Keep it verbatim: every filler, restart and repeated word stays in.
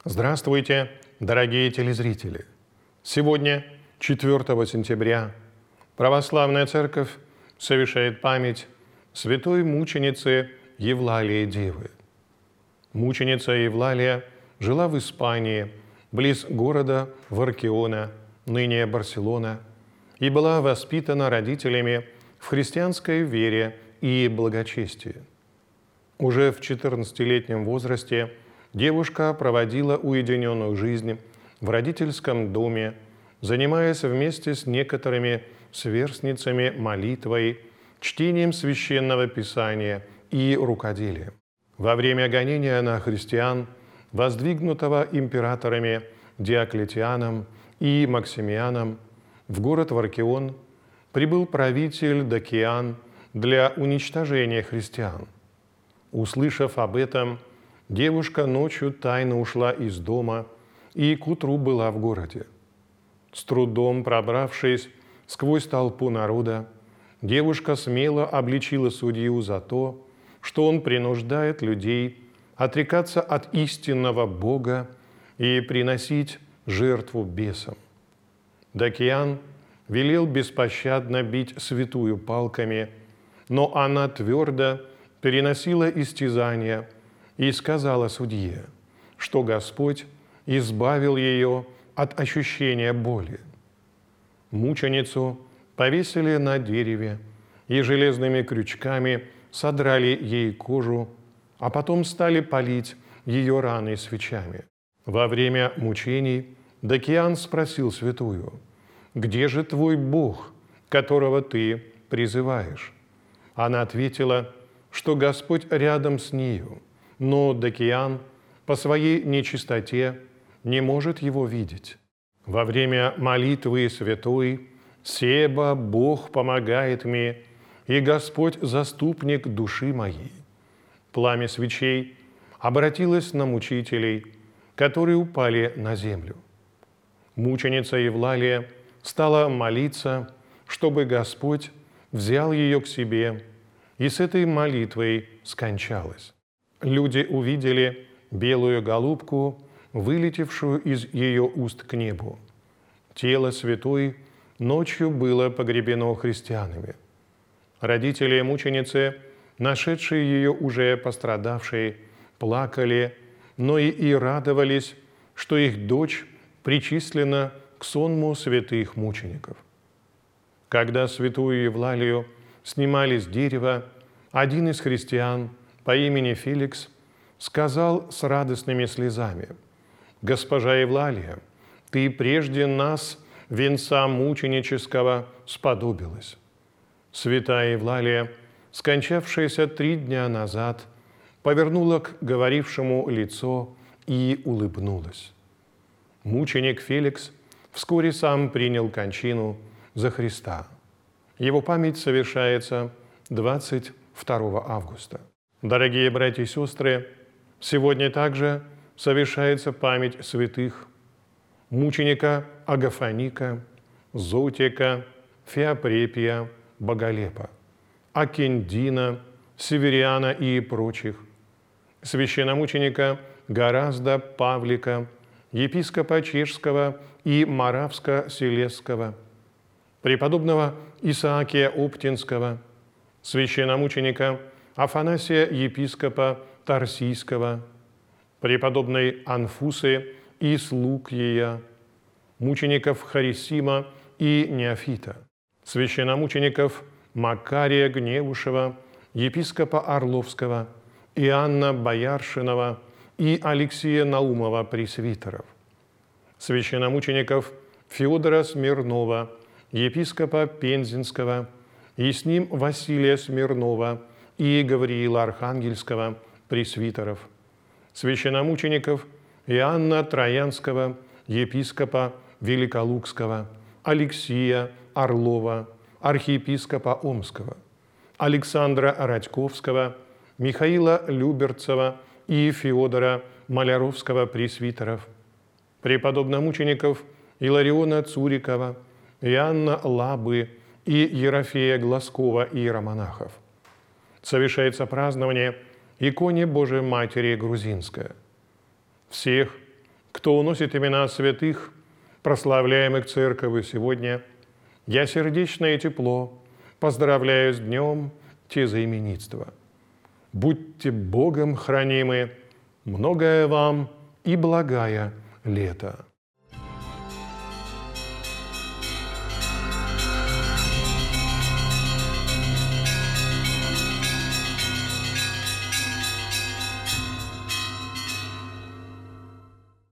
Здравствуйте, дорогие телезрители! Сегодня, четвёртого сентября, Православная Церковь совершает память святой мученицы Евлалии Девы. Мученица Евлалия жила в Испании, близ города Варкиона, ныне Барселона, и была воспитана родителями в христианской вере и благочестии. Уже в четырнадцатилетнем возрасте девушка проводила уединенную жизнь в родительском доме, занимаясь вместе с некоторыми сверстницами молитвой, чтением священного писания и рукоделием. Во время гонения на христиан, воздвигнутого императорами Диоклетианом и Максимианом, в город Варкион прибыл правитель Докиан для уничтожения христиан. Услышав об этом, девушка ночью тайно ушла из дома и к утру была в городе. С трудом пробравшись сквозь толпу народа, девушка смело обличила судью за то, что он принуждает людей отрекаться от истинного Бога и приносить жертву бесам. Докиан велел беспощадно бить святую палками, но она твердо переносила истязания и сказала судье, что Господь избавил ее от ощущения боли. Мученицу повесили на дереве и железными крючками содрали ей кожу, а потом стали палить ее раны свечами. Во время мучений Докиан спросил святую: «Где же твой Бог, которого ты призываешь?» Она ответила, что Господь рядом с нею, но Докиан по своей нечистоте не может его видеть. Во время молитвы святой «Себа Бог помогает мне, и Господь заступник души моей», пламя свечей обратилось на мучителей, которые упали на землю. Мученица Евлалия стала молиться, чтобы Господь взял ее к себе, и с этой молитвой скончалась. Люди увидели белую голубку, вылетевшую из ее уст к небу. Тело святой ночью было погребено христианами. Родители мученицы, нашедшие ее уже пострадавшей, плакали, но и, и радовались, что их дочь причислена к сонму святых мучеников. Когда святую Евлалию снимали с дерева, один из христиан по имени Феликс сказал с радостными слезами: «Госпожа Евлалия, ты прежде нас венца мученического сподобилась». Святая Евлалия, скончавшаяся три дня назад, повернула к говорившему лицо и улыбнулась. Мученик Феликс вскоре сам принял кончину за Христа. Его память совершается двадцать второго августа. Дорогие братья и сестры, сегодня также совершается память святых мученика Агафоника, Зотика, Феопрепия, Боголепа, Акиндина, Севериана и прочих, священномученика Горазда Павлика, епископа Чешского и Моравско-Силезского, преподобного Исаакия Оптинского, священномученика Афанасия епископа Тарсийского, преподобной Анфусы и слуг ее, мучеников Харисима и Неофита, священномучеников Макария Гневушева, епископа Орловского, Иоанна Бояршинова и Алексея Наумова пресвитеров, священномучеников Феодора Смирнова, епископа Пензенского, и с ним Василия Смирнова и Гавриила Архангельского пресвитеров, священномучеников Иоанна Троянского, епископа Великолукского, Алексия Орлова, архиепископа Омского, Александра Радьковского, Михаила Люберцева и Феодора Маляровского пресвитеров, преподобномучеников Илариона Цурикова, Иоанна Лабы и Ерофея Глазкова иеромонахов. Совершается празднование иконе Божией Матери Грузинская. Всех кто уносит имена святых, прославляемых Церковью сегодня, я сердечно и тепло поздравляю с днем тезаименитства. Будьте Богом хранимы, многое вам и благая лето.